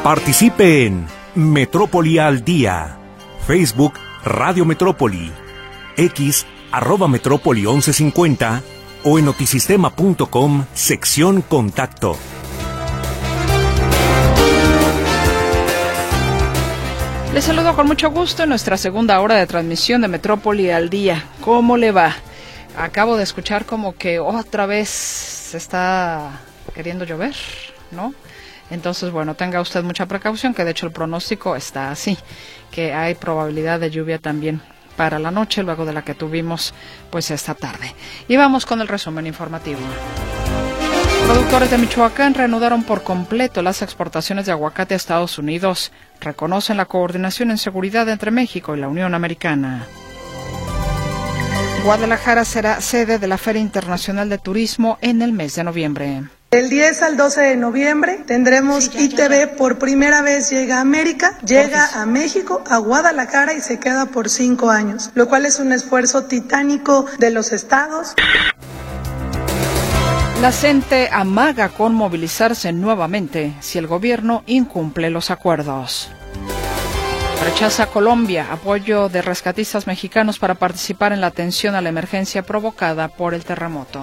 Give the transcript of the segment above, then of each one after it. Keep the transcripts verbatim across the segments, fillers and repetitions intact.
Participe en Metrópoli al Día. Facebook Radio Metrópoli. X arroba Metrópoli once cincuenta o en notisistema punto com sección Contacto. Les saludo con mucho gusto en nuestra segunda hora de transmisión de Metrópoli al Día. ¿Cómo le va? Acabo de escuchar como que otra vez se está queriendo llover, ¿no? Entonces, bueno, tenga usted mucha precaución, que de hecho el pronóstico está así, que hay probabilidad de lluvia también para la noche, luego de la que tuvimos pues esta tarde. Y vamos con el resumen informativo. Productores de Michoacán reanudaron por completo las exportaciones de aguacate a Estados Unidos. Reconocen la coordinación en seguridad entre México y la Unión Americana. Guadalajara será sede de la Feria Internacional de Turismo en el mes de noviembre. Del diez al doce de noviembre tendremos sí, ya, I T V ya, ya. Por primera vez llega a América, llega Porfis. a México, a Guadalajara y se queda por cinco años, lo cual es un esfuerzo titánico de los estados. La CENTE amaga con movilizarse nuevamente si el gobierno incumple los acuerdos. Rechaza Colombia apoyo de rescatistas mexicanos para participar en la atención a la emergencia provocada por el terremoto.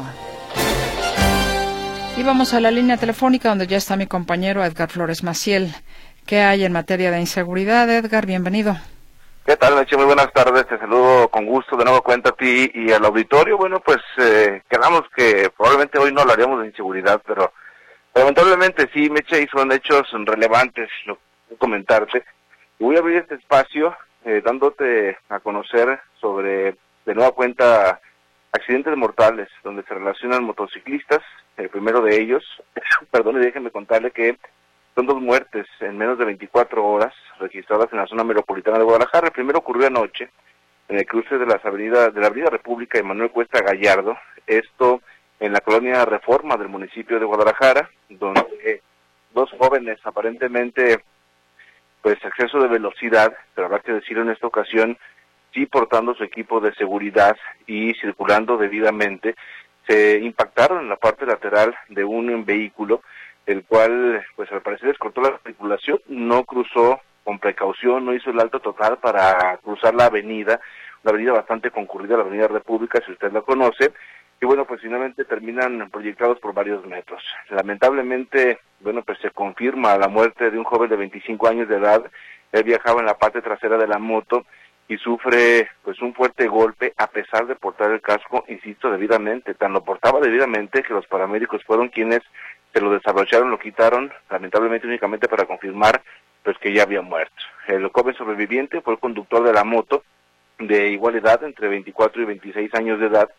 Y vamos a la línea telefónica donde ya está mi compañero Edgar Flores Maciel. ¿Qué hay en materia de inseguridad, Edgar? Bienvenido. ¿Qué tal, Meche? Muy buenas tardes. Te saludo con gusto de nuevo cuenta a ti y al auditorio. Bueno, pues eh, quedamos que probablemente hoy no hablaríamos de inseguridad, pero lamentablemente sí, Meche, y son hechos relevantes, lo que comentarte. Y voy a abrir este espacio eh, dándote a conocer sobre, de nueva cuenta, accidentes mortales, donde se relacionan motociclistas. El primero de ellos, perdón, y déjenme contarle que son dos muertes en menos de veinticuatro horas registradas en la zona metropolitana de Guadalajara. El primero ocurrió anoche en el cruce de las avenidas de la Avenida República y Manuel Cuesta Gallardo, esto en la colonia Reforma del municipio de Guadalajara, donde eh, dos jóvenes aparentemente pues exceso de velocidad, pero habrá que decirlo en esta ocasión, sí portando su equipo de seguridad y circulando debidamente, se impactaron en la parte lateral de un vehículo, el cual, pues al parecer les cortó la circulación, no cruzó con precaución, no hizo el alto total para cruzar la avenida, una avenida bastante concurrida, la Avenida República, si usted la conoce, y bueno, pues finalmente terminan proyectados por varios metros. Lamentablemente, bueno, pues se confirma la muerte de un joven de veinticinco años de edad. Él viajaba en la parte trasera de la moto y sufre pues un fuerte golpe a pesar de portar el casco, insisto, debidamente. Tan lo portaba debidamente que los paramédicos fueron quienes se lo desabrocharon, lo quitaron, lamentablemente únicamente para confirmar pues que ya había muerto. El joven sobreviviente fue el conductor de la moto, de igual edad, entre veinticuatro y veintiséis años de edad,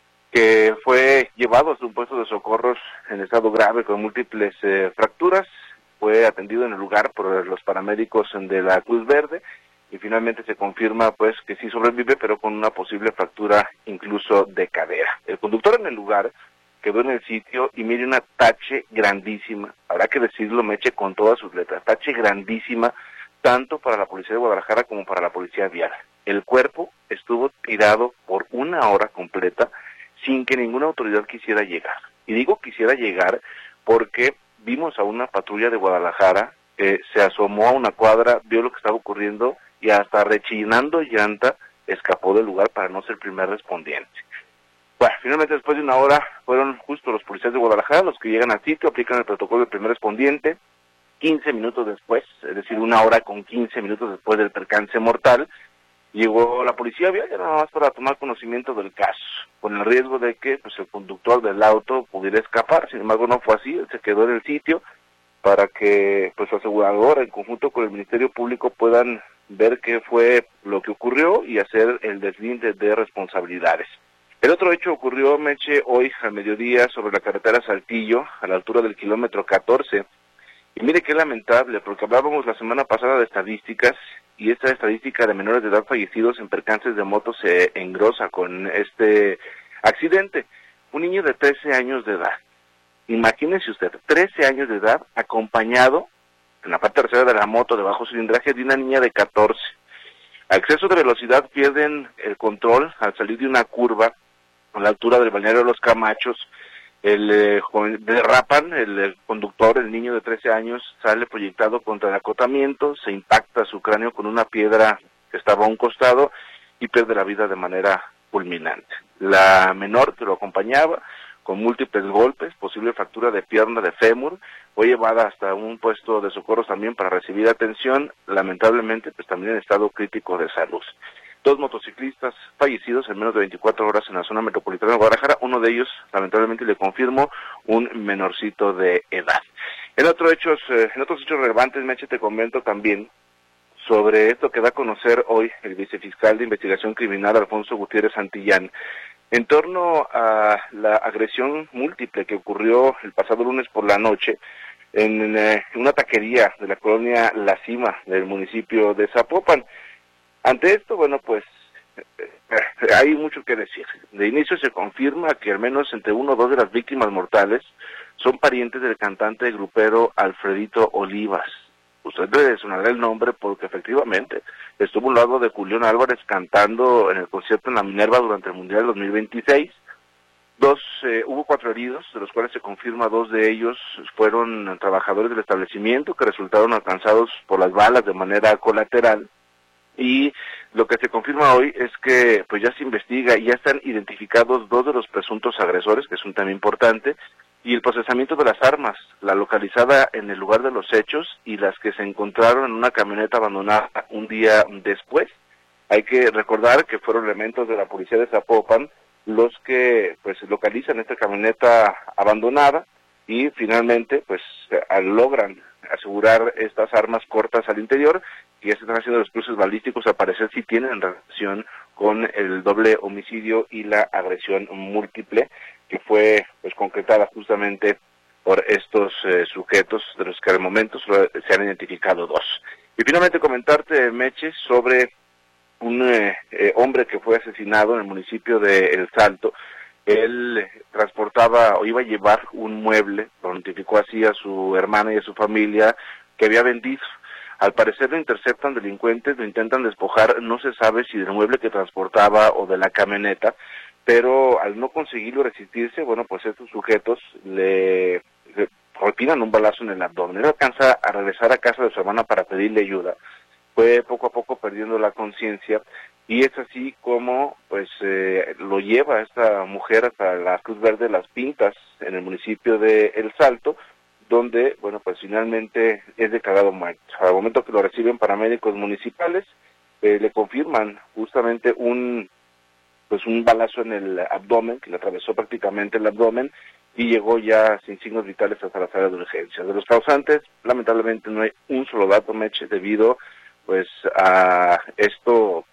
que fue llevado a su puesto de socorros en estado grave con múltiples eh, fracturas. Fue atendido en el lugar por los paramédicos de la Cruz Verde y finalmente se confirma pues que sí sobrevive, pero con una posible fractura incluso de cadera. El conductor en el lugar quedó en el sitio y mire una tache grandísima, habrá que decirlo, Meche, con todas sus letras, tache grandísima, tanto para la policía de Guadalajara como para la policía vial. El cuerpo estuvo tirado por una hora completa sin que ninguna autoridad quisiera llegar. Y digo quisiera llegar porque vimos a una patrulla de Guadalajara que se asomó a una cuadra, vio lo que estaba ocurriendo y hasta rechinando llanta escapó del lugar para no ser el primer respondiente. Bueno, finalmente después de una hora fueron justo los policías de Guadalajara los que llegan al sitio, aplican el protocolo del primer respondiente. quince minutos después, es decir, una hora con quince minutos después del percance mortal, llegó la policía vial ya nada más para tomar conocimiento del caso, con el riesgo de que pues el conductor del auto pudiera escapar. Sin embargo, no fue así, él se quedó en el sitio para que pues su aseguradora en conjunto con el Ministerio Público puedan ver qué fue lo que ocurrió y hacer el deslinde de responsabilidades. El otro hecho ocurrió, Meche, hoy al mediodía sobre la carretera Saltillo, a la altura del kilómetro catorce, y mire qué lamentable, porque hablábamos la semana pasada de estadísticas, y esta estadística de menores de edad fallecidos en percances de moto se engrosa con este accidente. Un niño de trece años de edad, imagínese usted, trece años de edad, acompañado en la parte trasera de la moto de bajo cilindraje de una niña de catorce. A exceso de velocidad pierden el control al salir de una curva a la altura del balneario de Los Camachos El eh, joven, derrapan, el, el conductor, el niño de trece años, sale proyectado contra el acotamiento, se impacta su cráneo con una piedra que estaba a un costado y pierde la vida de manera fulminante. La menor que lo acompañaba, con múltiples golpes, posible fractura de pierna de fémur, fue llevada hasta un puesto de socorros también para recibir atención, lamentablemente pues también en estado crítico de salud. Dos motociclistas fallecidos en menos de veinticuatro horas en la zona metropolitana de Guadalajara, uno de ellos, lamentablemente le confirmo, un menorcito de edad. En otros hechos, eh, en otros hechos relevantes, Meche, te comento también sobre esto que da a conocer hoy el vicefiscal de Investigación Criminal, Alfonso Gutiérrez Santillán, en torno a la agresión múltiple que ocurrió el pasado lunes por la noche en eh, una taquería de la colonia La Cima del municipio de Zapopan. Ante esto, bueno, pues eh, hay mucho que decir. De inicio se confirma que al menos entre uno o dos de las víctimas mortales son parientes del cantante grupero Alfredito Olivas. Usted debe sonar el nombre porque efectivamente estuvo al lado de Julián Álvarez cantando en el concierto en la Minerva durante el Mundial dos mil veintiséis. Dos, eh, hubo cuatro heridos, de los cuales se confirma dos de ellos fueron trabajadores del establecimiento que resultaron alcanzados por las balas de manera colateral. Y lo que se confirma hoy es que pues ya se investiga y ya están identificados dos de los presuntos agresores, que es un tema importante, y el procesamiento de las armas, la localizada en el lugar de los hechos y las que se encontraron en una camioneta abandonada un día después. Hay que recordar que fueron elementos de la policía de Zapopan los que pues localizan esta camioneta abandonada y finalmente pues logran asegurar estas armas cortas al interior, y ya se están haciendo los cruces balísticos, al parecer sí tienen relación con el doble homicidio y la agresión múltiple que fue pues concretada justamente por estos eh, sujetos, de los que al momento solo se han identificado dos. Y finalmente comentarte, Meche, sobre un eh, eh, hombre que fue asesinado en el municipio de El Salto. Él transportaba o iba a llevar un mueble, lo notificó así a su hermana y a su familia, que había vendido. Al parecer lo interceptan delincuentes, lo intentan despojar, no se sabe si del mueble que transportaba o de la camioneta, pero al no conseguirlo resistirse, bueno, pues estos sujetos le, le propinan un balazo en el abdomen. Él alcanza a regresar a casa de su hermana para pedirle ayuda. Fue poco a poco perdiendo la conciencia y es así como pues eh, lo lleva esta mujer hasta la Cruz Verde Las Pintas en el municipio de El Salto, donde, bueno, pues finalmente es declarado muerto. Al momento que lo reciben paramédicos municipales, eh, le confirman justamente un pues un balazo en el abdomen, que le atravesó prácticamente el abdomen, y llegó ya sin signos vitales hasta la sala de urgencias. De los causantes, lamentablemente no hay un solo dato, Meche, debido pues a esto,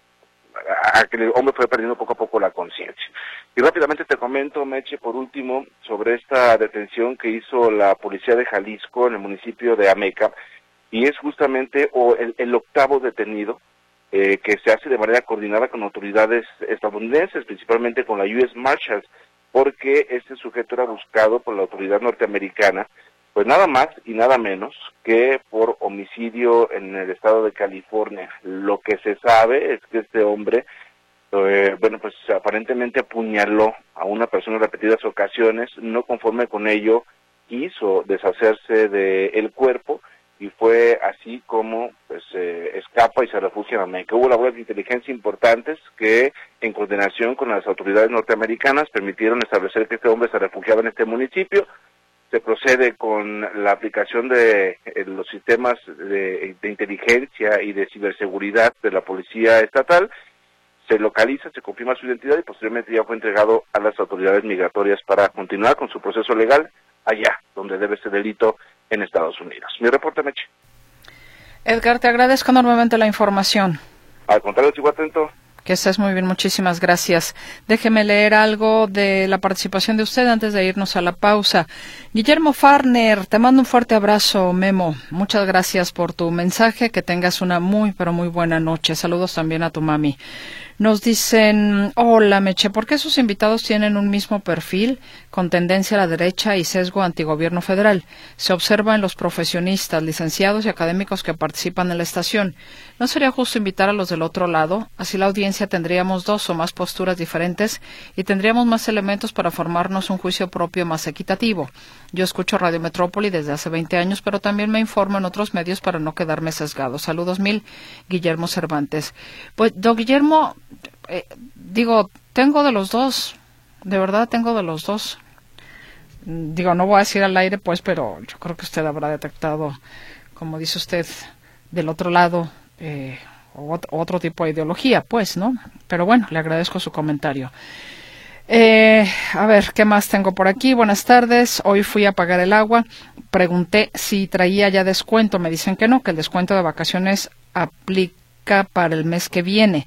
a que el hombre fue perdiendo poco a poco la conciencia. Y rápidamente te comento, Meche, por último, sobre esta detención que hizo la policía de Jalisco en el municipio de Ameca, y es justamente o el, el octavo detenido, eh, que se hace de manera coordinada con autoridades estadounidenses, principalmente con la U S Marshals, porque este sujeto era buscado por la autoridad norteamericana, pues nada más y nada menos que por homicidio en el estado de California. Lo que se sabe es que este hombre, eh, bueno, pues aparentemente apuñaló a una persona en repetidas ocasiones, no conforme con ello, quiso deshacerse del cuerpo, y fue así como pues eh, escapa y se refugia en América. Hubo labores de inteligencia importantes que, en coordinación con las autoridades norteamericanas, permitieron establecer que este hombre se refugiaba en este municipio. Se procede con la aplicación de eh, los sistemas de, de inteligencia y de ciberseguridad de la policía estatal. Se localiza, se confirma su identidad y posteriormente ya fue entregado a las autoridades migratorias para continuar con su proceso legal allá donde debe ese delito en Estados Unidos. Mi reporte, Meche. Edgar, te agradezco enormemente la información. Al contrario, sigo atento. Que estés muy bien, muchísimas gracias. Déjeme leer algo de la participación de usted antes de irnos a la pausa. Guillermo Farner, te mando un fuerte abrazo, Memo. Muchas gracias por tu mensaje, que tengas una muy, pero muy buena noche. Saludos también a tu mami. Nos dicen, hola Meche, ¿por qué sus invitados tienen un mismo perfil con tendencia a la derecha y sesgo antigobierno federal? Se observa en los profesionistas, licenciados y académicos que participan en la estación. ¿No sería justo invitar a los del otro lado? Así la audiencia tendríamos dos o más posturas diferentes y tendríamos más elementos para formarnos un juicio propio más equitativo. Yo escucho Radio Metrópoli desde hace veinte años, pero también me informo en otros medios para no quedarme sesgado. Saludos mil, Guillermo Cervantes. Pues, don Guillermo, eh, digo, tengo de los dos, de verdad tengo de los dos. Digo, no voy a decir al aire, pues, pero yo creo que usted habrá detectado, como dice usted, del otro lado, eh, otro, otro tipo de ideología, pues, ¿no? Pero bueno, le agradezco su comentario. Eh, a ver, ¿qué más tengo por aquí? Buenas tardes. Hoy fui a pagar el agua. Pregunté si traía ya descuento. Me dicen que no, que el descuento de vacaciones aplica para el mes que viene.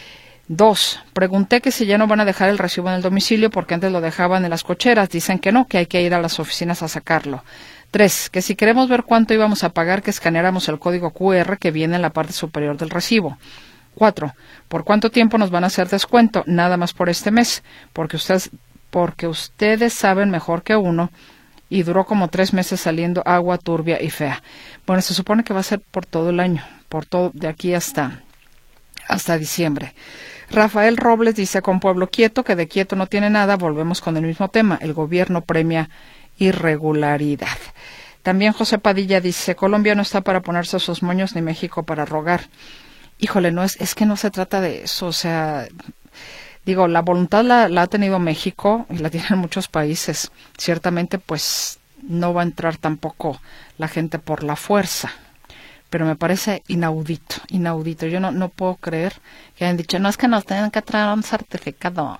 Dos, pregunté que si ya no van a dejar el recibo en el domicilio porque antes lo dejaban en las cocheras. Dicen que no, que hay que ir a las oficinas a sacarlo. Tres, que si queremos ver cuánto íbamos a pagar, que escaneáramos el código cu erre que viene en la parte superior del recibo. Cuatro, ¿por cuánto tiempo nos van a hacer descuento? Nada más por este mes, porque ustedes, porque ustedes saben mejor que uno, y duró como tres meses saliendo agua turbia y fea. Bueno, se supone que va a ser por todo el año, por todo, de aquí hasta, hasta diciembre. Rafael Robles dice, con Pueblo Quieto, que de quieto no tiene nada, volvemos con el mismo tema, el gobierno premia irregularidad. También José Padilla dice, Colombia no está para ponerse esos moños ni México para rogar. Híjole, no es, es que no se trata de eso, o sea, digo, la voluntad la, la ha tenido México y la tienen muchos países. Ciertamente, pues, no va a entrar tampoco la gente por la fuerza, pero me parece inaudito, inaudito. Yo no, no puedo creer que hayan dicho, no, es que nos tienen que traer un certificado.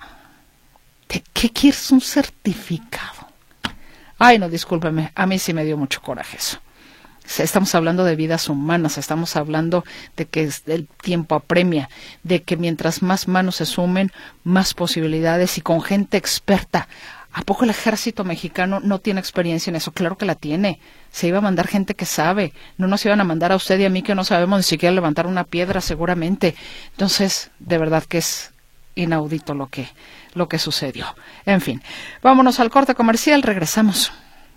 ¿De qué quieres un certificado? Ay, no, discúlpeme, a mí sí me dio mucho coraje eso. Estamos hablando de vidas humanas, estamos hablando de que el tiempo apremia, de que mientras más manos se sumen, más posibilidades y con gente experta. ¿A poco el ejército mexicano no tiene experiencia en eso? Claro que la tiene. Se iba a mandar gente que sabe. No nos iban a mandar a usted y a mí que no sabemos ni siquiera levantar una piedra seguramente. Entonces, de verdad que es inaudito lo que, lo que sucedió. En fin, vámonos al corte comercial, regresamos.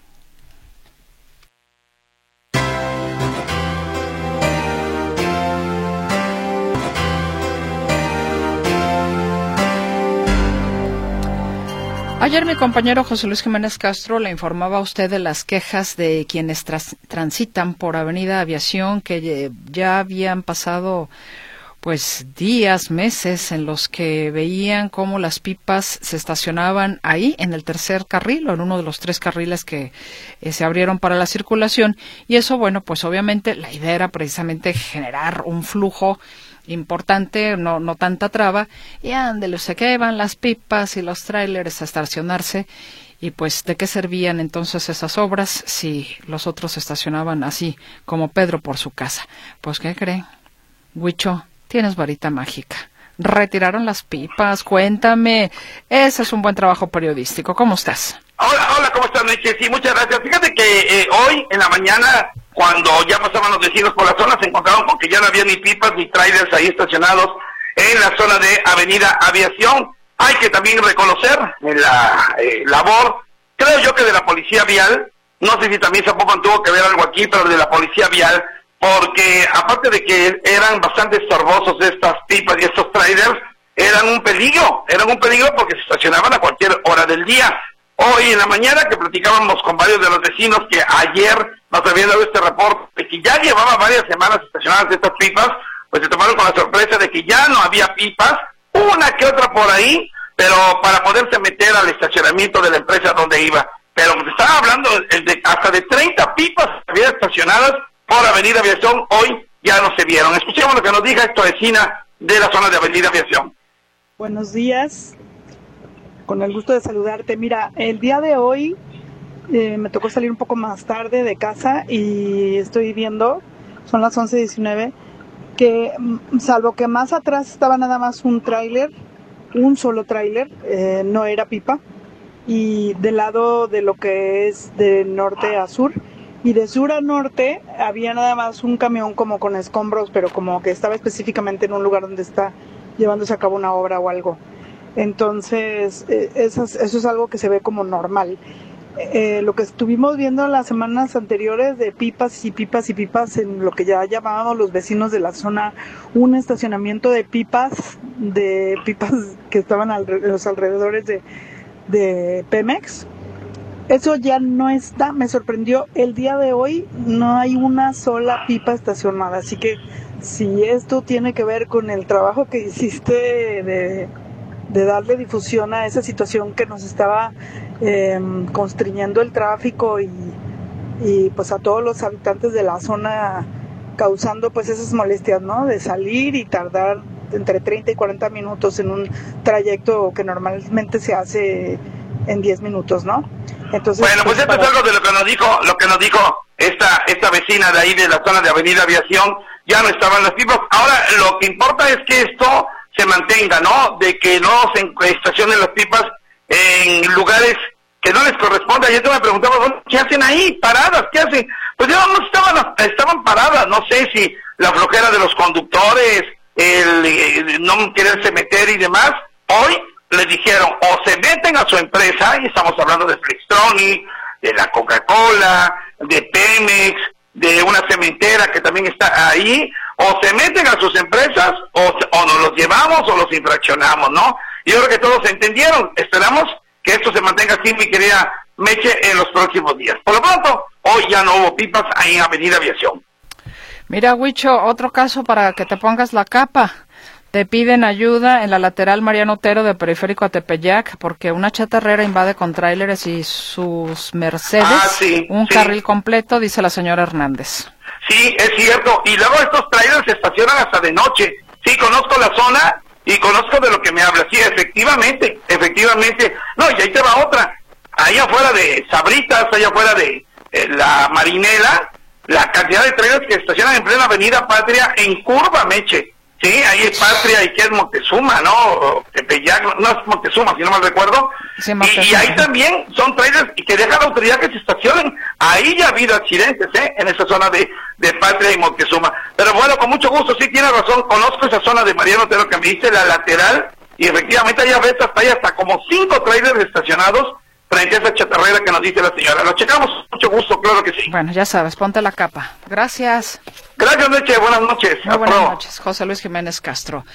Ayer mi compañero José Luis Jiménez Castro le informaba a usted de las quejas de quienes tras, transitan por Avenida Aviación, que ya habían pasado pues días, meses en los que veían cómo las pipas se estacionaban ahí en el tercer carril o en uno de los tres carriles que eh, se abrieron para la circulación. Y eso, bueno, pues obviamente la idea era precisamente generar un flujo importante, no no tanta traba, y ándale, se quedan las pipas y los tráileres a estacionarse, y pues ¿de qué servían entonces esas obras si los otros estacionaban así como Pedro por su casa? Pues ¿qué cree? Huicho, tienes varita mágica. Retiraron las pipas, cuéntame, ese es un buen trabajo periodístico. ¿Cómo estás? Hola, hola, ¿cómo estás, Meche? Sí, muchas gracias. Fíjate que eh, hoy en la mañana, cuando ya pasaban los vecinos por la zona, se encontraron con que ya no había ni pipas ni trailers ahí estacionados en la zona de Avenida Aviación. Hay que también reconocer la eh, labor, creo yo que de la Policía Vial, no sé si también Zapopan tuvo que ver algo aquí, pero de la Policía Vial, porque aparte de que eran bastante estorbosos estas pipas y estos trailers, eran un peligro, eran un peligro porque se estacionaban a cualquier hora del día. Hoy en la mañana que platicábamos con varios de los vecinos que ayer nos habían dado este reporte de que ya llevaba varias semanas estacionadas estas pipas, pues se tomaron con la sorpresa de que ya no había pipas, una que otra por ahí, pero para poderse meter al estacionamiento de la empresa donde iba. Pero pues estaba hablando de hasta de treinta pipas que había estacionadas por Avenida Aviación, hoy ya no se vieron. Escuchemos lo que nos diga esta vecina de la zona de Avenida Aviación. Buenos días, con el gusto de saludarte. Mira, el día de hoy eh, me tocó salir un poco más tarde de casa y estoy viendo, son las once diecinueve, que salvo que más atrás estaba nada más un tráiler, un solo tráiler, eh, no era pipa, y del lado de lo que es de norte a sur, y de sur a norte había nada más un camión como con escombros, pero como que estaba específicamente en un lugar donde está llevándose a cabo una obra o algo. Entonces, eh, eso, es, eso es algo que se ve como normal. Eh, lo que estuvimos viendo las semanas anteriores de pipas y pipas y pipas en lo que ya llamábamos los vecinos de la zona, un estacionamiento de pipas, de pipas que estaban al, en los alrededores de, de Pemex. Eso ya no está, me sorprendió, el día de hoy no hay una sola pipa estacionada, así que si esto tiene que ver con el trabajo que hiciste de, de darle difusión a esa situación que nos estaba eh, constriñendo el tráfico y, y pues a todos los habitantes de la zona causando pues esas molestias, ¿no? De salir y tardar entre treinta y cuarenta minutos en un trayecto que normalmente se hace en diez minutos, ¿no? Entonces, bueno, pues, pues esto para... es algo de lo que nos dijo, lo que nos dijo esta esta vecina de ahí de la zona de Avenida Aviación. Ya no estaban las pipas. Ahora lo que importa es que esto se mantenga, ¿no? De que no se estacionen las pipas en lugares que no les corresponde. Ayer tú me preguntabas, bueno, ¿qué hacen ahí? Paradas, ¿qué hacen? Pues ya no estaban, estaban paradas. No sé si la flojera de los conductores, el, el no quererse meter y demás. Hoy les dijeron, o se meten a su empresa, y estamos hablando de Flextronic, de la Coca-Cola, de Pemex, de una cementera que también está ahí, o se meten a sus empresas, o, o nos los llevamos o los infraccionamos, ¿no? Yo creo que todos entendieron. Esperamos que esto se mantenga así, mi querida Meche, en los próximos días. Por lo pronto, hoy ya no hubo pipas ahí en Avenida Aviación. Mira, Huicho, otro caso para que te pongas la capa. Te piden ayuda en la lateral Mariano Otero de Periférico a Tepeyac porque una chatarrera invade con tráileres y sus Mercedes ah, sí, un sí. carril completo, dice la señora Hernández. Sí, es cierto. Y luego estos trailers se estacionan hasta de noche. Sí, conozco la zona y conozco de lo que me habla. Sí, efectivamente, efectivamente. No, y ahí te va otra. Ahí afuera de Sabritas, allá afuera de eh, la Marinela, la cantidad de trailers que estacionan en plena Avenida Patria en curva, Meche. Sí, ahí es Patria y que es Moctezuma, ¿no? Tepeyac, no es Moctezuma, si no mal recuerdo. Sí, y, y ahí también son trailers que dejan la autoridad que se estacionen. Ahí ya ha habido accidentes, ¿eh? En esa zona de, de Patria y Moctezuma. Pero bueno, con mucho gusto, sí, tiene razón. Conozco esa zona de Mariano Otero que me dice, la lateral, y efectivamente allá ves hasta ahí hasta como cinco trailers estacionados frente a esa chatarrera que nos dice la señora. Lo checamos, mucho gusto, claro que sí. Bueno, ya sabes, ponte la capa. Gracias. Gracias, Meche, buenas noches. Muy buenas noches, José Luis Jiménez Castro.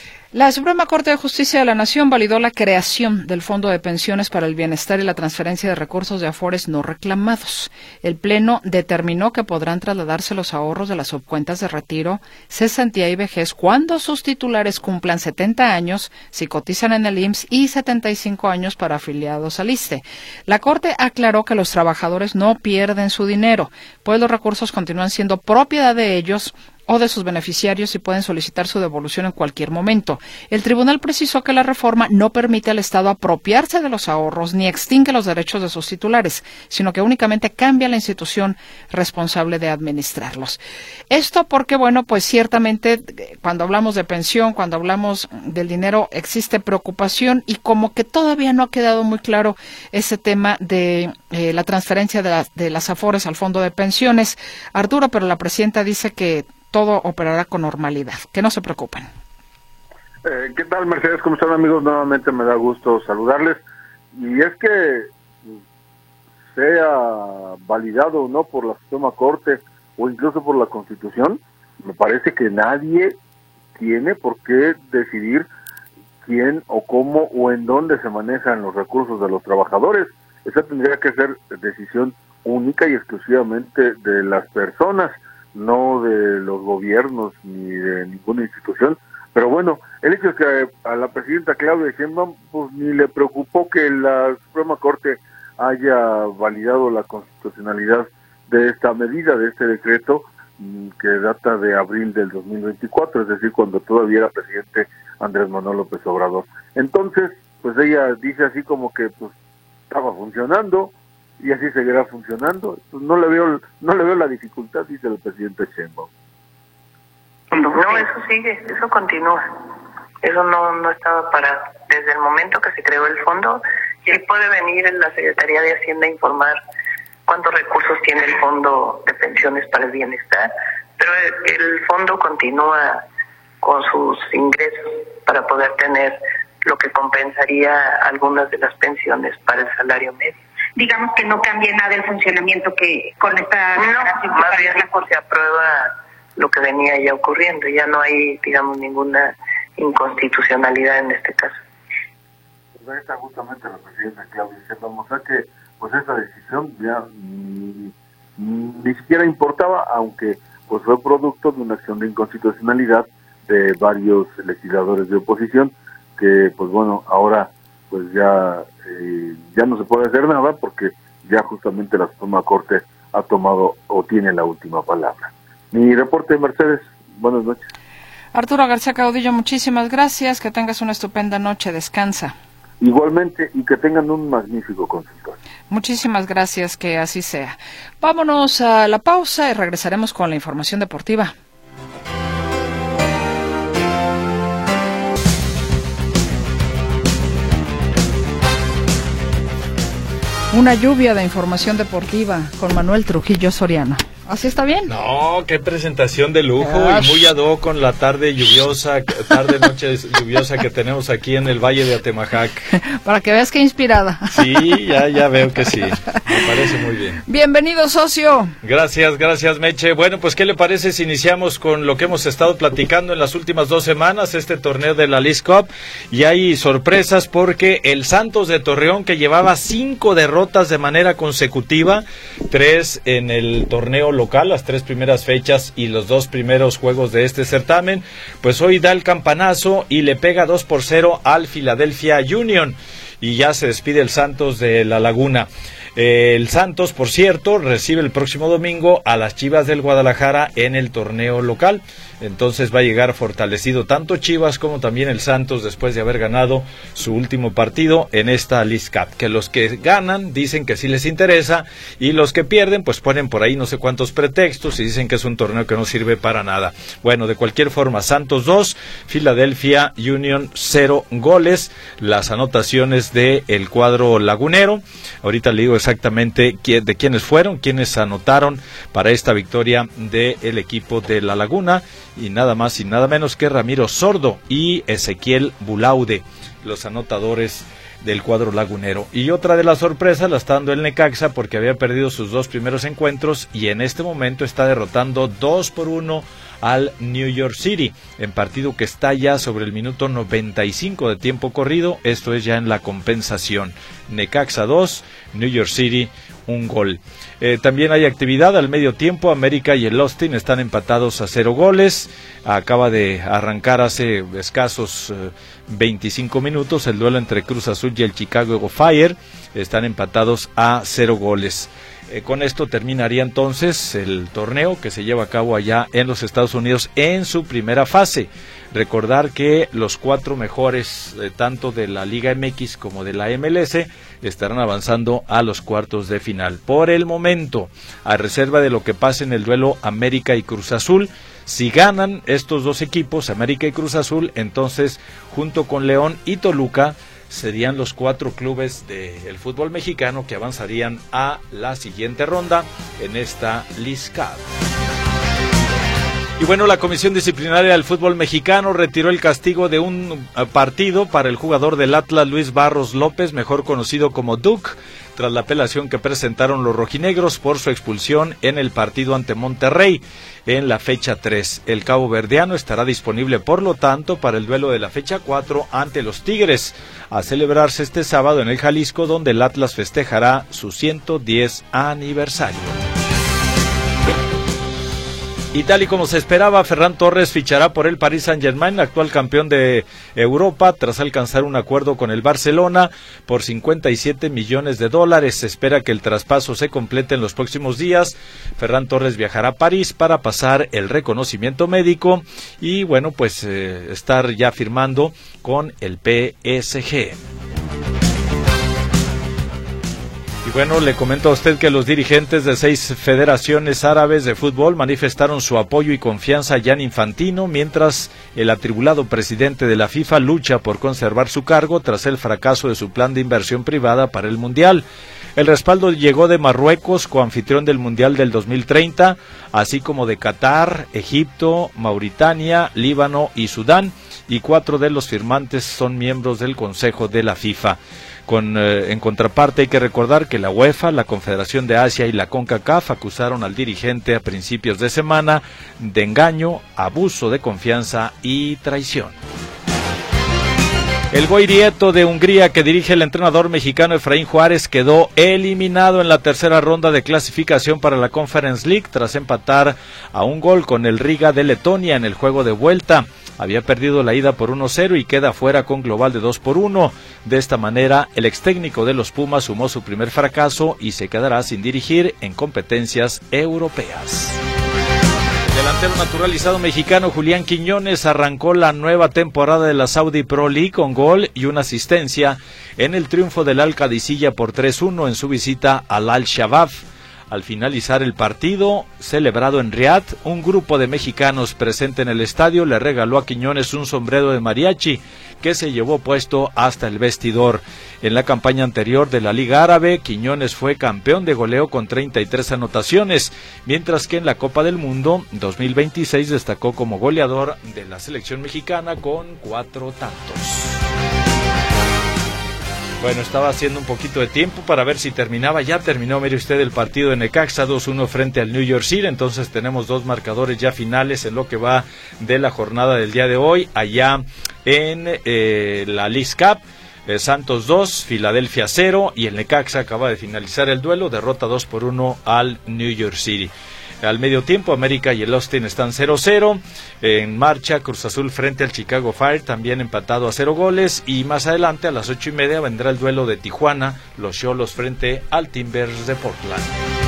La Suprema Corte de Justicia de la Nación validó la creación del Fondo de Pensiones para el Bienestar y la transferencia de recursos de afores no reclamados. El Pleno determinó que podrán trasladarse los ahorros de las subcuentas de retiro, cesantía y vejez cuando sus titulares cumplan setenta años, si cotizan en el I M S S, y setenta y cinco años para afiliados al ISSSTE. La Corte aclaró que los trabajadores no pierden su dinero, pues los recursos continúan siendo propiedad de ellos o de sus beneficiarios y pueden solicitar su devolución en cualquier momento. El tribunal precisó que la reforma no permite al Estado apropiarse de los ahorros ni extingue los derechos de sus titulares, sino que únicamente cambia la institución responsable de administrarlos. Esto porque, bueno, pues ciertamente cuando hablamos de pensión, cuando hablamos del dinero, existe preocupación y como que todavía no ha quedado muy claro ese tema de eh, la transferencia de, la, de las afores al fondo de pensiones. Arturo, pero la presidenta dice que todo operará con normalidad, que no se preocupen. Eh, ¿Qué tal, Mercedes? ¿Cómo están, amigos? Nuevamente me da gusto saludarles. Y es que sea validado o no por la Suprema Corte o incluso por la Constitución, me parece que nadie tiene por qué decidir quién o cómo o en dónde se manejan los recursos de los trabajadores. Esa tendría que ser decisión única y exclusivamente de las personas, no de los gobiernos ni de ninguna institución. Pero bueno, el hecho es que a la presidenta Claudia Sheinbaum pues ni le preocupó que la Suprema Corte haya validado la constitucionalidad de esta medida, de este decreto que data de abril del dos mil veinticuatro, es decir, cuando todavía era presidente Andrés Manuel López Obrador. Entonces, pues ella dice así como que pues estaba funcionando y así seguirá funcionando. Pues no le veo no le veo la dificultad, dice el presidente Sheinbaum. No, eso sigue, eso continúa. Eso no no estaba parado. Desde el momento que se creó el fondo, y él puede venir en la Secretaría de Hacienda a informar cuántos recursos tiene el Fondo de Pensiones para el Bienestar, pero el, el fondo continúa con sus ingresos para poder tener lo que compensaría algunas de las pensiones para el salario medio. Digamos que no cambia nada el funcionamiento que con esta... No, más bien se aprueba lo que venía ya ocurriendo, ya no hay, digamos, ninguna inconstitucionalidad en este caso. Pues ahí está justamente la presidenta Claudia diciendo, o sea que pues esa decisión ya ni, ni siquiera importaba, aunque pues fue producto de una acción de inconstitucionalidad de varios legisladores de oposición, que pues bueno, ahora pues ya eh, ya no se puede hacer nada porque ya justamente la Suprema Corte ha tomado o tiene la última palabra. Mi reporte, Mercedes, buenas noches. Arturo García Caudillo, muchísimas gracias, que tengas una estupenda noche, descansa. Igualmente, y que tengan un magnífico consultorio. Muchísimas gracias, que así sea. Vámonos a la pausa y regresaremos con la información deportiva. Una lluvia de información deportiva con Manuel Trujillo Soriano. ¿Así está bien? No, qué presentación de lujo. Ash. Y muy ad hoc con la tarde lluviosa, tarde noche lluviosa que tenemos aquí en el Valle de Atemajac. Para que veas qué inspirada. Sí, ya ya veo que sí. Me parece muy bien. Bienvenido, socio. Gracias, gracias, Meche. Bueno, pues ¿qué le parece si iniciamos con lo que hemos estado platicando en las últimas dos semanas, este torneo de la Leagues Cup? Y hay sorpresas porque el Santos de Torreón, que llevaba cinco derrotas de manera consecutiva, tres en el torneo local, las tres primeras fechas y los dos primeros juegos de este certamen, pues hoy da el campanazo y le pega dos por cero al Philadelphia Union y ya se despide el Santos de La Laguna. Eh, el Santos, por cierto, recibe el próximo domingo a las Chivas del Guadalajara en el torneo local. Entonces va a llegar fortalecido tanto Chivas como también el Santos después de haber ganado su último partido en esta Leagues Cup. Que los que ganan dicen que sí les interesa y los que pierden pues ponen por ahí no sé cuántos pretextos y dicen que es un torneo que no sirve para nada. Bueno, de cualquier forma, Santos dos, Philadelphia Union cero goles. Las anotaciones de el cuadro lagunero. Ahorita le digo exactamente quién, de quiénes fueron, quiénes anotaron para esta victoria del equipo de La Laguna. Y nada más y nada menos que Ramiro Sordo y Ezequiel Bulaude, los anotadores del cuadro lagunero. Y otra de las sorpresas la está dando el Necaxa porque había perdido sus dos primeros encuentros y en este momento está derrotando dos por uno al New York City, en partido que está ya sobre el minuto noventa y cinco de tiempo corrido, esto es ya en la compensación. Necaxa dos, New York City un gol. Eh, también hay actividad al medio tiempo, América y el Austin están empatados a cero goles, acaba de arrancar hace escasos eh, veinticinco minutos el duelo entre Cruz Azul y el Chicago Fire, están empatados a cero goles. Eh, con esto terminaría entonces el torneo que se lleva a cabo allá en los Estados Unidos en su primera fase. Recordar que los cuatro mejores, eh, tanto de la Liga M X como de la M L S, estarán avanzando a los cuartos de final. Por el momento, a reserva de lo que pase en el duelo América y Cruz Azul, si ganan estos dos equipos, América y Cruz Azul, entonces junto con León y Toluca, serían los cuatro clubes del fútbol mexicano que avanzarían a la siguiente ronda en esta Leagues Cup. Y bueno, la Comisión Disciplinaria del Fútbol Mexicano retiró el castigo de un partido para el jugador del Atlas, Luis Barros López, mejor conocido como Duke, tras la apelación que presentaron los rojinegros por su expulsión en el partido ante Monterrey en la fecha tres. El cabo verdeano estará disponible, por lo tanto, para el duelo de la fecha cuatro ante los Tigres, a celebrarse este sábado en el Jalisco, donde el Atlas festejará su ciento diez aniversario. Y tal y como se esperaba, Ferran Torres fichará por el Paris Saint-Germain, actual campeón de Europa, tras alcanzar un acuerdo con el Barcelona por cincuenta y siete millones de dólares. Se espera que el traspaso se complete en los próximos días. Ferran Torres viajará a París para pasar el reconocimiento médico y, bueno, pues eh, estar ya firmando con el P S G. Y bueno, le comento a usted que los dirigentes de seis federaciones árabes de fútbol manifestaron su apoyo y confianza a Gianni Infantino, mientras el atribulado presidente de la FIFA lucha por conservar su cargo tras el fracaso de su plan de inversión privada para el Mundial. El respaldo llegó de Marruecos, coanfitrión del Mundial del dos mil treinta, así como de Qatar, Egipto, Mauritania, Líbano y Sudán. y cuatro de los firmantes son miembros del Consejo de la FIFA. Con, eh, en contraparte hay que recordar que la UEFA, la Confederación de Asia y la CONCACAF acusaron al dirigente a principios de semana de engaño, abuso de confianza y traición. El Goirieto de Hungría, que dirige el entrenador mexicano Efraín Juárez, quedó eliminado en la tercera ronda de clasificación para la Conference League tras empatar a un gol con el Riga de Letonia en el juego de vuelta. Había perdido la ida por uno cero y queda fuera con global de dos por uno. De esta manera, el ex técnico de los Pumas sumó su primer fracaso y se quedará sin dirigir en competencias europeas. El delantero naturalizado mexicano Julián Quiñones arrancó la nueva temporada de la Saudi Pro League con gol y una asistencia en el triunfo del Al Qadisiyah por tres uno en su visita al Al Shabab. Al finalizar el partido, celebrado en Riad, un grupo de mexicanos presente en el estadio le regaló a Quiñones un sombrero de mariachi que se llevó puesto hasta el vestidor. En la campaña anterior de la Liga Árabe, Quiñones fue campeón de goleo con treinta y tres anotaciones, mientras que en la Copa del Mundo dos mil veintiséis destacó como goleador de la selección mexicana con cuatro tantos. Bueno, estaba haciendo un poquito de tiempo para ver si terminaba. Ya terminó, mire usted, el partido de Necaxa dos uno frente al New York City. Entonces tenemos dos marcadores ya finales en lo que va de la jornada del día de hoy. Allá en eh, la Leagues Cup, eh, Santos dos, Filadelfia cero. Y el Necaxa acaba de finalizar el duelo. Derrota dos por uno al New York City. Al medio tiempo, América y el Austin están cero cero. En marcha, Cruz Azul frente al Chicago Fire, también empatado a cero goles. Y más adelante, a las ocho y media, vendrá el duelo de Tijuana, los Xolos frente al Timbers de Portland.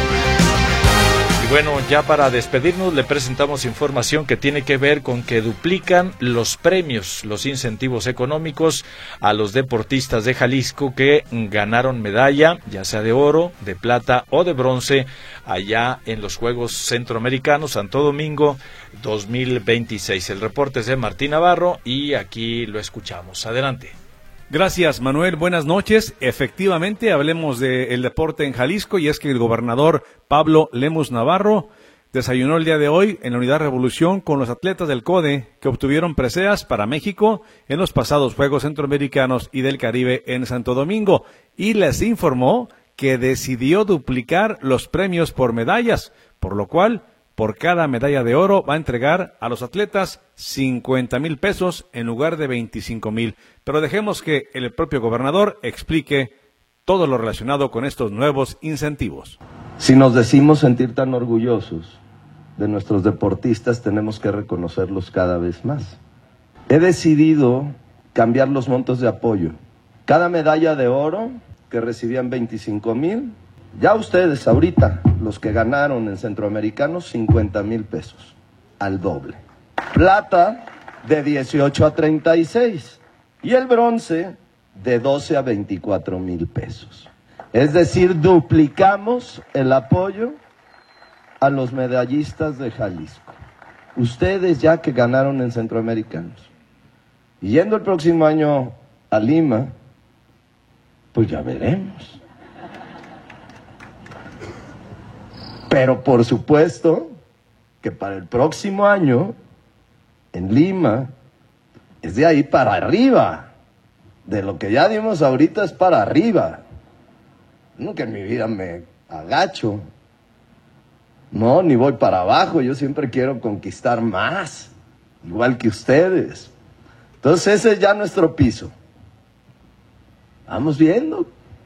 Y bueno, ya para despedirnos, le presentamos información que tiene que ver con que duplican los premios, los incentivos económicos a los deportistas de Jalisco que ganaron medalla, ya sea de oro, de plata o de bronce, allá en los Juegos Centroamericanos Santo Domingo dos mil veintiséis. El reporte es de Martín Navarro y aquí lo escuchamos. Adelante. Gracias, Manuel. Buenas noches. Efectivamente, hablemos del deporte en Jalisco, y es que el gobernador Pablo Lemus Navarro desayunó el día de hoy en la Unidad Revolución con los atletas del CODE que obtuvieron preseas para México en los pasados Juegos Centroamericanos y del Caribe en Santo Domingo, y les informó que decidió duplicar los premios por medallas, por lo cual, por cada medalla de oro va a entregar a los atletas cincuenta mil pesos en lugar de veinticinco mil. Pero dejemos que el propio gobernador explique todo lo relacionado con estos nuevos incentivos. Si nos decimos sentir tan orgullosos de nuestros deportistas, tenemos que reconocerlos cada vez más. He decidido cambiar los montos de apoyo. Cada medalla de oro, que recibían veinticinco mil, ya ustedes ahorita, los que ganaron en Centroamericanos, cincuenta mil pesos, al doble. Plata de dieciocho a treinta y seis y el bronce de doce a veinticuatro mil pesos. Es decir, duplicamos el apoyo a los medallistas de Jalisco. Ustedes ya que ganaron en Centroamericanos. Y yendo el próximo año a Lima, pues ya veremos. Pero por supuesto que para el próximo año, en Lima, es de ahí para arriba. De lo que ya dimos ahorita es para arriba. Nunca en mi vida me agacho. No, ni voy para abajo. Yo siempre quiero conquistar más, igual que ustedes. Entonces ese es ya nuestro piso. Vamos viendo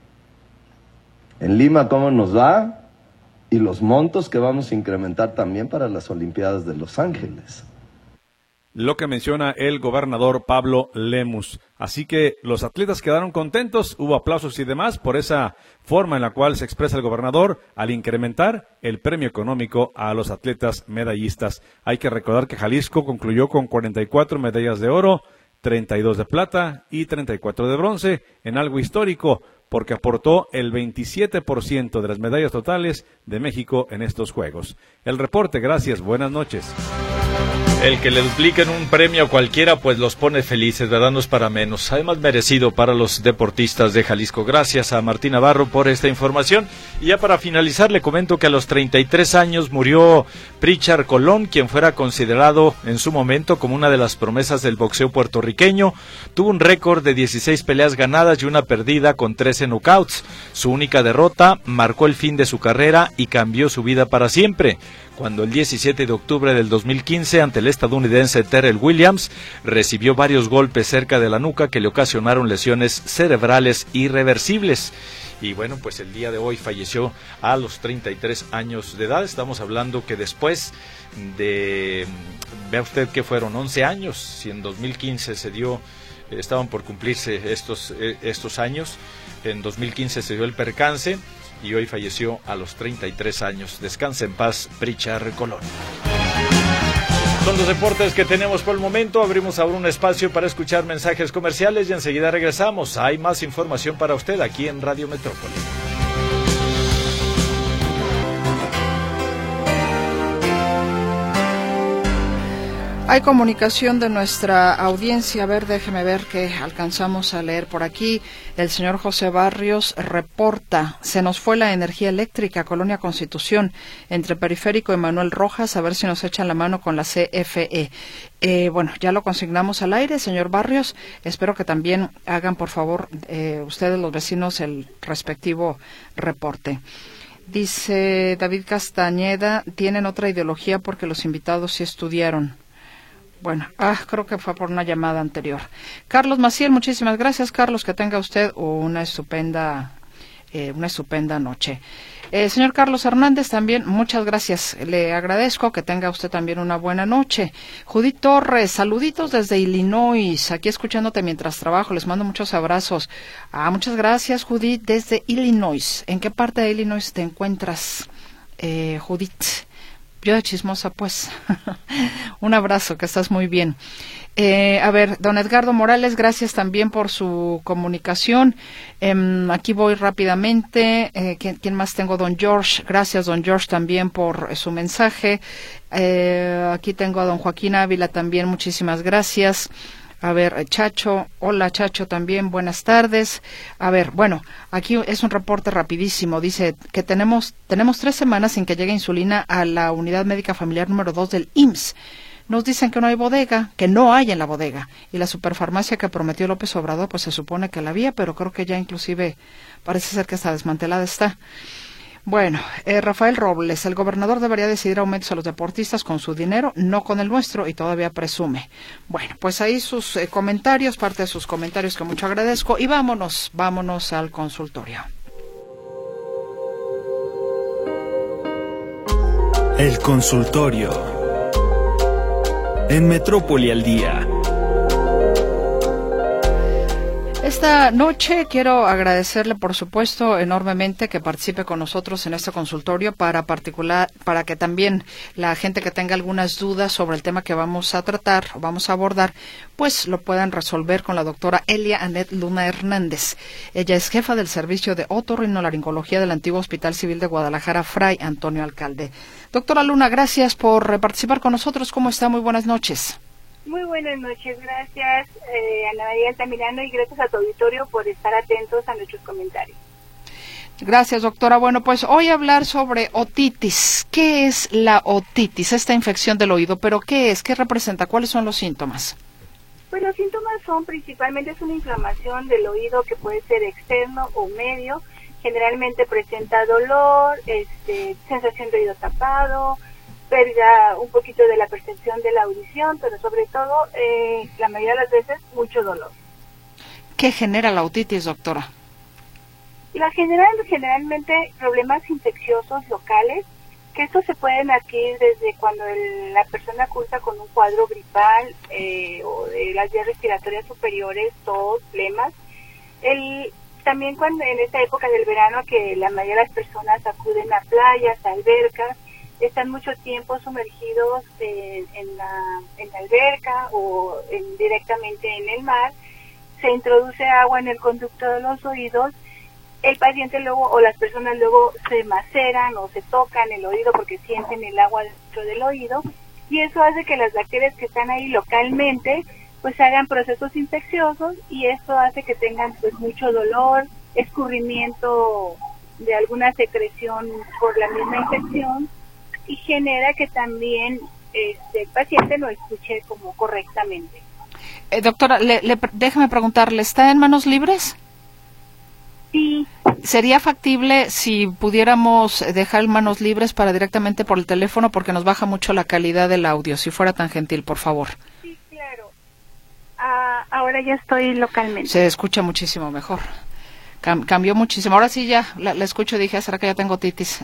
en Lima cómo nos va y los montos que vamos a incrementar también para las Olimpiadas de Los Ángeles. Lo que menciona el gobernador Pablo Lemus. Así que los atletas quedaron contentos, hubo aplausos y demás por esa forma en la cual se expresa el gobernador al incrementar el premio económico a los atletas medallistas. Hay que recordar que Jalisco concluyó con cuarenta y cuatro medallas de oro, treinta y dos de plata y treinta y cuatro de bronce, en algo histórico, porque aportó el veintisiete por ciento de las medallas totales de México en estos Juegos. El reporte, gracias, buenas noches. El que le dupliquen un premio a cualquiera, pues los pone felices, ¿verdad? No es para menos. Además, merecido para los deportistas de Jalisco. Gracias a Martín Navarro por esta información. Y ya para finalizar, le comento que a los treinta y tres años murió Pritchard Colón, quien fuera considerado en su momento como una de las promesas del boxeo puertorriqueño. Tuvo un récord de dieciséis peleas ganadas y una perdida con trece knockouts. Su única derrota marcó el fin de su carrera y cambió su vida para siempre, cuando el diecisiete de octubre del dos mil quince, ante el estadounidense Terrell Williams, recibió varios golpes cerca de la nuca que le ocasionaron lesiones cerebrales irreversibles. Y bueno, pues el día de hoy falleció a los treinta y tres años de edad. Estamos hablando que después de, vea usted que fueron once años, si en dos mil quince se dio, estaban por cumplirse estos, estos años, en dos mil quince se dio el percance, y hoy falleció a los treinta y tres años. Descansa en paz, Pritchard Colón. Son los deportes que tenemos por el momento. Abrimos ahora un espacio para escuchar mensajes comerciales y enseguida regresamos. Hay más información para usted aquí en Radio Metrópoli. Hay comunicación de nuestra audiencia. A ver, déjeme ver qué alcanzamos a leer por aquí. El señor José Barrios reporta: se nos fue la energía eléctrica, Colonia Constitución, entre Periférico y Manuel Rojas, a ver si nos echan la mano con la C F E. Eh, bueno, ya lo consignamos al aire, señor Barrios. Espero que también hagan, por favor, eh, ustedes los vecinos, el respectivo reporte. Dice David Castañeda: tienen otra ideología porque los invitados sí estudiaron. Bueno, ah, creo que fue por una llamada anterior. Carlos Maciel, muchísimas gracias, Carlos, que tenga usted una estupenda, eh, una estupenda noche. Eh, señor Carlos Hernández, también muchas gracias, le agradezco, que tenga usted también una buena noche. Judith Torres, saluditos desde Illinois, aquí escuchándote mientras trabajo, les mando muchos abrazos. Ah, muchas gracias, Judith, desde Illinois. ¿En qué parte de Illinois te encuentras, eh, Judith? Yo de chismosa, pues. Un abrazo, que estás muy bien. Eh, a ver, don Edgardo Morales, gracias también por su comunicación. Eh, aquí voy rápidamente. Eh, ¿quién, ¿Quién más tengo? Don George. Gracias, don George, también por eh, su mensaje. Eh, aquí tengo a don Joaquín Ávila también. Muchísimas gracias. A ver, Chacho, hola Chacho también, buenas tardes. A ver, bueno, aquí es un reporte rapidísimo, dice que tenemos tenemos tres semanas sin que llegue insulina a la unidad médica familiar número dos del I M S S. Nos dicen que no hay bodega, que no hay en la bodega, y la superfarmacia que prometió López Obrador, pues se supone que la había, pero creo que ya inclusive parece ser que está desmantelada está. Bueno, eh, Rafael Robles, el gobernador debería decidir aumentos a los deportistas con su dinero, no con el nuestro, y todavía presume. Bueno, pues ahí sus eh, comentarios, parte de sus comentarios que mucho agradezco, y vámonos, vámonos al consultorio. El consultorio en Metrópoli al Día. Esta noche quiero agradecerle, por supuesto, enormemente que participe con nosotros en este consultorio para particular, para que también la gente que tenga algunas dudas sobre el tema que vamos a tratar o vamos a abordar, pues lo puedan resolver con la doctora Elia Anet Luna Hernández. Ella es jefa del servicio de otorrinolaringología del antiguo Hospital Civil de Guadalajara, Fray Antonio Alcalde. Doctora Luna, gracias por participar con nosotros. ¿Cómo está? Muy buenas noches. Muy buenas noches, gracias eh, Ana María Altamirano, y gracias a tu auditorio por estar atentos a nuestros comentarios. Gracias, doctora. Bueno, pues hoy hablar sobre otitis. ¿Qué es la otitis? Esta infección del oído, pero ¿qué es? ¿Qué representa? ¿Cuáles son los síntomas? Pues los síntomas son principalmente es una inflamación del oído que puede ser externo o medio. Generalmente presenta dolor, este, sensación de oído tapado, pérdida un poquito de la percepción de la audición, pero sobre todo, eh, la mayoría de las veces, mucho dolor. ¿Qué genera la otitis, doctora? La general, generalmente problemas infecciosos locales, que estos se pueden adquirir desde cuando el, la persona cursa con un cuadro gripal eh, o de las vías respiratorias superiores, tos, flemas. El, también cuando en esta época del verano que la mayoría de las personas acuden a playas, a albercas, están mucho tiempo sumergidos en, en, la, en la alberca o en, directamente en el mar, se introduce agua en el conducto de los oídos, el paciente luego o las personas luego se maceran o se tocan el oído porque sienten el agua dentro del oído y eso hace que las bacterias que están ahí localmente pues hagan procesos infecciosos y esto hace que tengan pues mucho dolor, escurrimiento de alguna secreción por la misma infección y genera que también este, el paciente lo escuche como correctamente. Eh, doctora, le, le, déjame preguntarle, ¿está en manos libres? Sí. ¿Sería factible si pudiéramos dejar en manos libres para directamente por el teléfono? Porque nos baja mucho la calidad del audio. Si fuera tan gentil, por favor. Sí, claro. Ah, ahora ya estoy localmente. Se escucha muchísimo mejor. Cam cambió muchísimo. Ahora sí ya la, la escucho y dije, ¿será que ya tengo titis?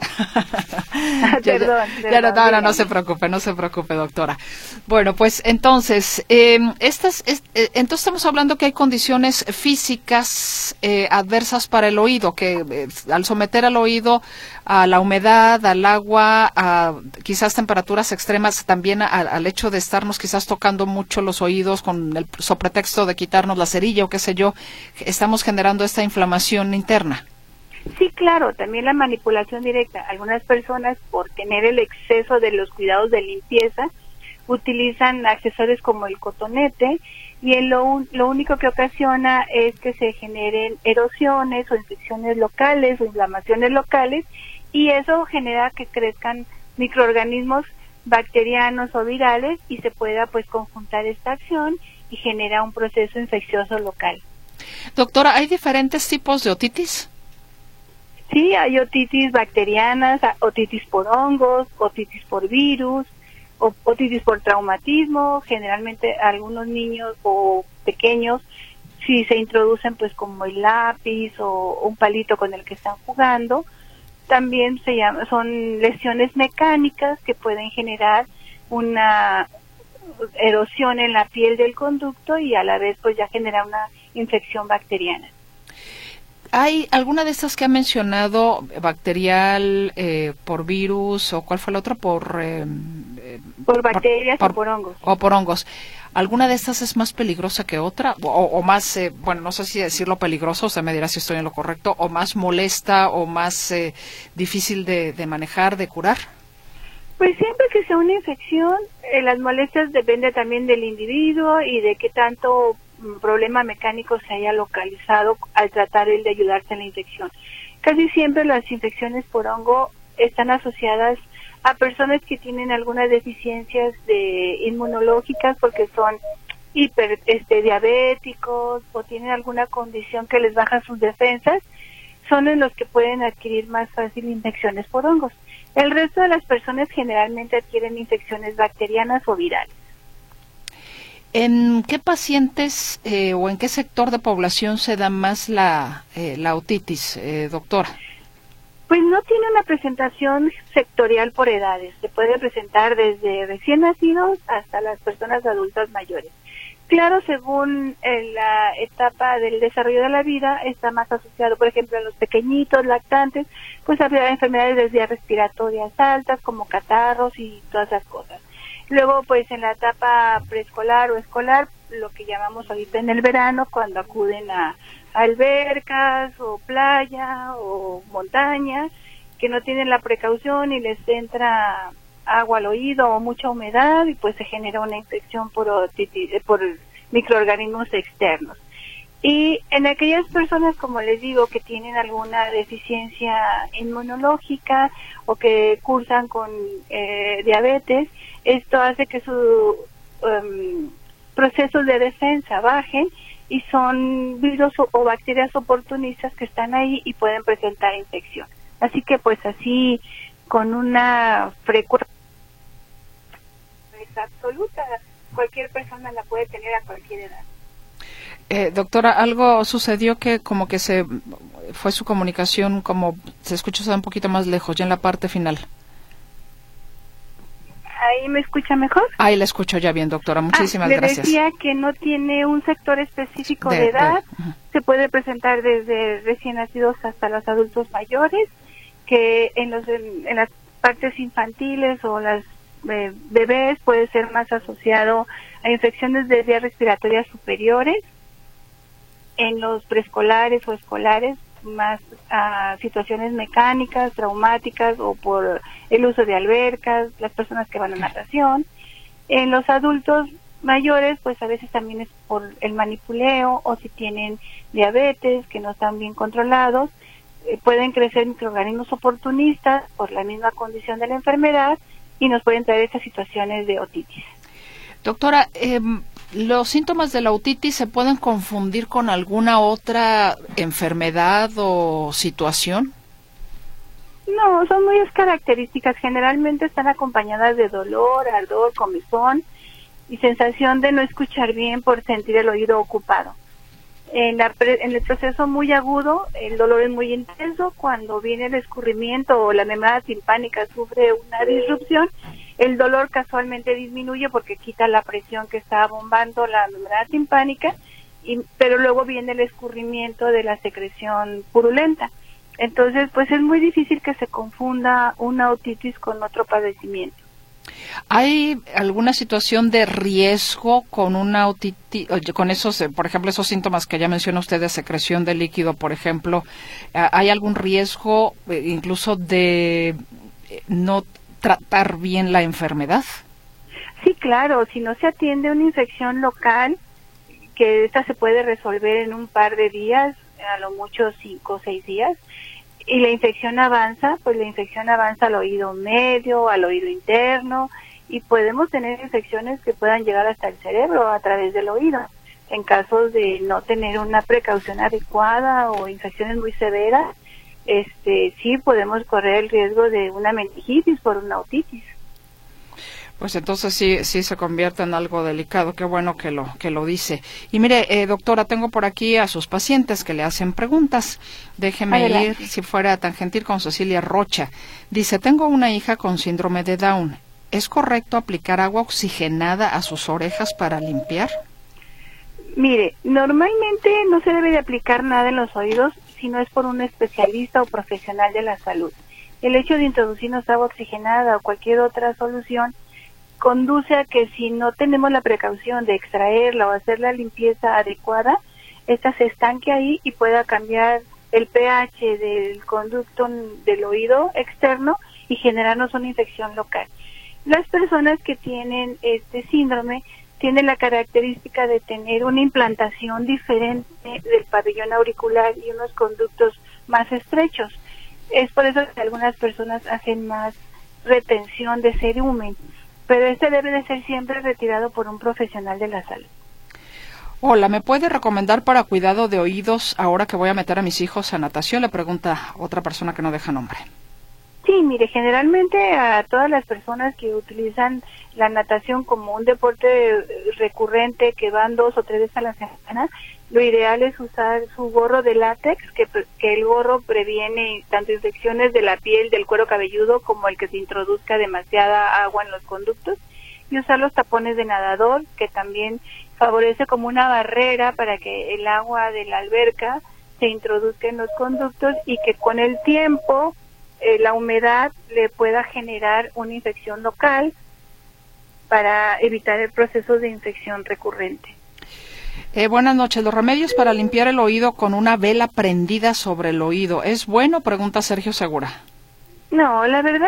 ya, perdón, ya, perdón, no, no, no se preocupe, no se preocupe, doctora. Bueno, pues entonces, eh, estas, es, eh, entonces estamos hablando que hay condiciones físicas eh, adversas para el oído, que eh, al someter al oído a la humedad, al agua, a quizás temperaturas extremas, también a, al hecho de estarnos quizás tocando mucho los oídos con el sobretexto de quitarnos la cerilla o qué sé yo, estamos generando esta inflamación interna. Sí, claro, también la manipulación directa. Algunas personas, por tener el exceso de los cuidados de limpieza, utilizan accesorios como el cotonete y en lo, lo único que ocasiona es que se generen erosiones o infecciones locales o inflamaciones locales y eso genera que crezcan microorganismos bacterianos o virales y se pueda pues conjuntar esta acción y genera un proceso infeccioso local. Doctora, ¿hay diferentes tipos de otitis? Sí, hay otitis bacterianas, otitis por hongos, otitis por virus, otitis por traumatismo. Generalmente algunos niños o pequeños, si se introducen pues como el lápiz o un palito con el que están jugando, también se llama, son lesiones mecánicas que pueden generar una erosión en la piel del conducto y a la vez pues ya genera una infección bacteriana. ¿Hay alguna de estas que ha mencionado, bacterial, eh, por virus o cuál fue la otra? Por, eh, por bacterias por, o por hongos. O por hongos. ¿Alguna de estas es más peligrosa que otra? O, o más, eh, bueno, no sé si decirlo peligroso, usted me dirá si estoy en lo correcto, o más molesta o más eh, difícil de, de manejar, de curar. Pues siempre que sea una infección, eh, las molestias depende también del individuo y de qué tanto problema mecánico se haya localizado al tratar el de ayudarse en la infección. Casi siempre las infecciones por hongo están asociadas a personas que tienen algunas deficiencias de inmunológicas porque son hiper este diabéticos o tienen alguna condición que les baja sus defensas, son en los que pueden adquirir más fácil infecciones por hongos. El resto de las personas generalmente adquieren infecciones bacterianas o virales. ¿En qué pacientes eh, o en qué sector de población se da más la, eh, la otitis, eh, doctora? Pues no tiene una presentación sectorial por edades. Se puede presentar desde recién nacidos hasta las personas adultas mayores. Claro, según eh, la etapa del desarrollo de la vida, está más asociado, por ejemplo, a los pequeñitos, lactantes, pues a enfermedades de vías respiratorias altas, como catarros y todas esas cosas. Luego, pues en la etapa preescolar o escolar, lo que llamamos ahorita en el verano, cuando acuden a, a albercas o playa o montaña, que no tienen la precaución y les entra agua al oído o mucha humedad y pues se genera una infección por, otitis, por microorganismos externos. Y en aquellas personas, como les digo, que tienen alguna deficiencia inmunológica o que cursan con eh, diabetes, esto hace que su um, procesos de defensa bajen y son virus o, o bacterias oportunistas que están ahí y pueden presentar infección. Así que pues así con una frecuencia absoluta, cualquier persona la puede tener a cualquier edad. Eh, doctora, algo sucedió que como que se fue su comunicación, como se escucha un poquito más lejos, ya en la parte final. ¿Ahí me escucha mejor? Ahí la escucho ya bien, doctora. Muchísimas ah, le gracias. Le decía que no tiene un sector específico de, de edad. De, uh-huh. Se puede presentar desde recién nacidos hasta los adultos mayores, que en, los, en, en las partes infantiles o las eh, bebés puede ser más asociado a infecciones de vías respiratorias superiores. En los preescolares o escolares, más a situaciones mecánicas, traumáticas o por el uso de albercas, las personas que van a natación. En los adultos mayores, pues a veces también es por el manipuleo, o si tienen diabetes que no están bien controlados, eh, pueden crecer microorganismos oportunistas por la misma condición de la enfermedad y nos pueden traer estas situaciones de otitis. Doctora, eh, ¿los síntomas de la otitis se pueden confundir con alguna otra enfermedad o situación? No, son muy características. Generalmente están acompañadas de dolor, ardor, comezón y sensación de no escuchar bien por sentir el oído ocupado. En, la pre, en el proceso muy agudo, el dolor es muy intenso. Cuando viene el escurrimiento o la membrana timpánica sufre una disrupción, el dolor casualmente disminuye porque quita la presión que está bombando la membrana timpánica, y, pero luego viene el escurrimiento de la secreción purulenta. Entonces, pues es muy difícil que se confunda una otitis con otro padecimiento. ¿Hay alguna situación de riesgo con una otitis, con esos, por ejemplo, esos síntomas que ya menciona usted de secreción de líquido, por ejemplo? ¿Hay algún riesgo incluso de no tratar bien la enfermedad? Sí, claro. Si no se atiende una infección local, que esta se puede resolver en un par de días, a lo mucho cinco o seis días, y la infección avanza, pues la infección avanza al oído medio, al oído interno, y podemos tener infecciones que puedan llegar hasta el cerebro a través del oído. En casos de no tener una precaución adecuada o infecciones muy severas, este sí podemos correr el riesgo de una meningitis por una otitis. Pues entonces sí, sí se convierte en algo delicado. Qué bueno que lo que lo dice. Y mire, eh, doctora, tengo por aquí a sus pacientes que le hacen preguntas. Déjeme Adelante. ir, si fuera tan gentil, con Cecilia Rocha. Dice, tengo una hija con síndrome de Down. ¿Es correcto aplicar agua oxigenada a sus orejas para limpiar? Mire, normalmente no se debe de aplicar nada en los oídos si no es por un especialista o profesional de la salud. El hecho de introducirnos agua oxigenada o cualquier otra solución conduce a que si no tenemos la precaución de extraerla o hacer la limpieza adecuada, esta se estanque ahí y pueda cambiar el pH del conducto del oído externo y generarnos una infección local. Las personas que tienen este síndrome tienen la característica de tener una implantación diferente del pabellón auricular y unos conductos más estrechos. Es por eso que algunas personas hacen más retención de cerumen, pero este debe de ser siempre retirado por un profesional de la salud. Hola, ¿me puede recomendar para cuidado de oídos ahora que voy a meter a mis hijos a natación? Le pregunta otra persona que no deja nombre. Sí, mire, generalmente a todas las personas que utilizan la natación como un deporte recurrente, que van dos o tres veces a la semana, lo ideal es usar su gorro de látex, que, que el gorro previene tanto infecciones de la piel, del cuero cabelludo, como el que se introduzca demasiada agua en los conductos, y usar los tapones de nadador, que también favorece como una barrera para que el agua de la alberca se introduzca en los conductos y que con el tiempo eh, la humedad le pueda generar una infección local para evitar el proceso de infección recurrente. Eh, buenas noches. Los remedios para limpiar el oído con una vela prendida sobre el oído, ¿es bueno? Pregunta Sergio Segura. No, la verdad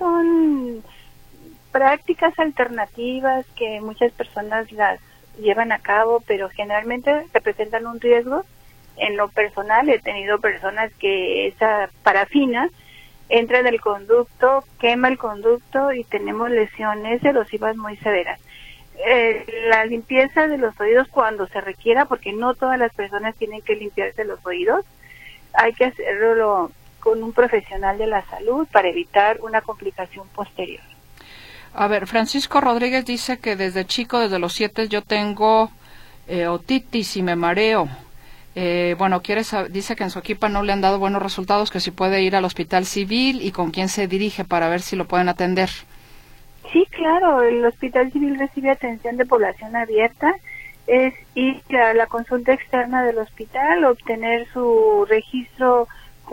son prácticas alternativas que muchas personas las llevan a cabo, pero generalmente representan un riesgo. En lo personal he tenido personas que esa parafina entra en el conducto, quema el conducto y tenemos lesiones erosivas muy severas. Eh, la limpieza de los oídos cuando se requiera, porque no todas las personas tienen que limpiarse los oídos, hay que hacerlo con un profesional de la salud para evitar una complicación posterior. A ver, Francisco Rodríguez dice que desde chico, desde los siete, yo tengo eh, otitis y me mareo. Eh, bueno, quiere saber, dice que en su equipo no le han dado buenos resultados, que si puede ir al hospital civil y con quién se dirige para ver si lo pueden atender. Sí, claro, el Hospital Civil recibe atención de población abierta, es ir a la consulta externa del hospital, obtener su registro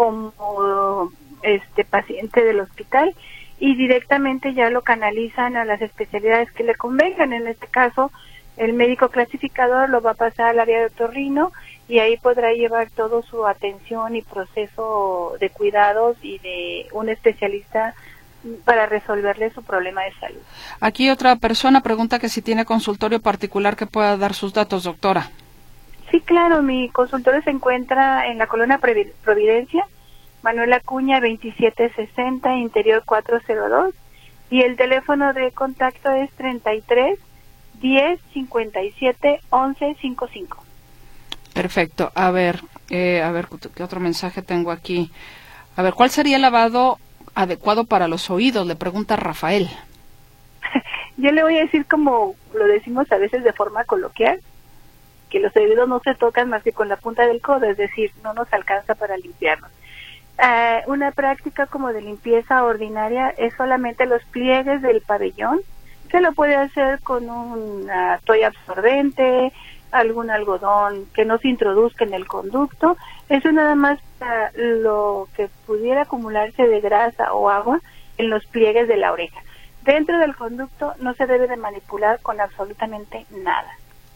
como este paciente del hospital y directamente ya lo canalizan a las especialidades que le convengan. En este caso, el médico clasificador lo va a pasar al área de otorrino y ahí podrá llevar toda su atención y proceso de cuidados y de un especialista para resolverle su problema de salud. Aquí otra persona pregunta que si tiene consultorio particular que pueda dar sus datos, doctora. Sí, claro, mi consultorio se encuentra en la colonia Providencia, Manuel Acuña veintisiete sesenta, Interior cuatrocientos dos, y el teléfono de contacto es treinta y tres, diez, cincuenta y siete, once, cincuenta y cinco. Perfecto. A ver, eh, a ver, ¿qué otro mensaje tengo aquí? A ver, ¿cuál sería el lavado adecuado para los oídos? Le pregunta Rafael. Yo le voy a decir, como lo decimos a veces de forma coloquial, que los oídos no se tocan más que con la punta del codo, es decir, no nos alcanza para limpiarnos. Uh, una práctica como de limpieza ordinaria es solamente los pliegues del pabellón. Se lo puede hacer con una toalla absorbente, algún algodón que no se introduzca en el conducto. Eso nada más para lo que pudiera acumularse de grasa o agua en los pliegues de la oreja. Dentro del conducto no se debe de manipular con absolutamente nada.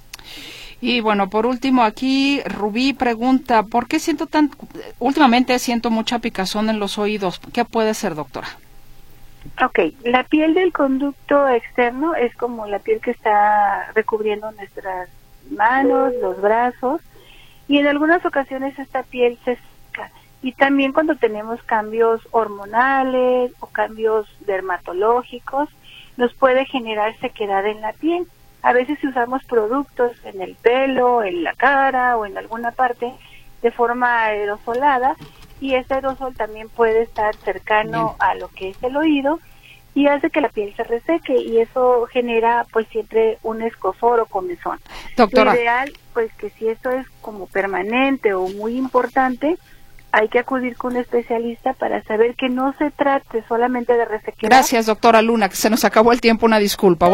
Y bueno, por último aquí Rubí pregunta, ¿por qué siento tan, últimamente siento mucha picazón en los oídos? ¿Qué puede ser, doctora? Ok, la piel del conducto externo es como la piel que está recubriendo nuestras manos, los brazos, y en algunas ocasiones esta piel se seca. Y también cuando tenemos cambios hormonales o cambios dermatológicos, nos puede generar sequedad en la piel. A veces si usamos productos en el pelo, en la cara o en alguna parte de forma aerosolada, y ese aerosol también puede estar cercano a lo que es el oído y hace que la piel se reseque, y eso genera pues siempre un escozor o comezón. Doctora. Lo ideal, pues que si esto es como permanente o muy importante, hay que acudir con un especialista para saber que no se trate solamente de resequedad. Gracias, doctora Luna, que se nos acabó el tiempo, una disculpa.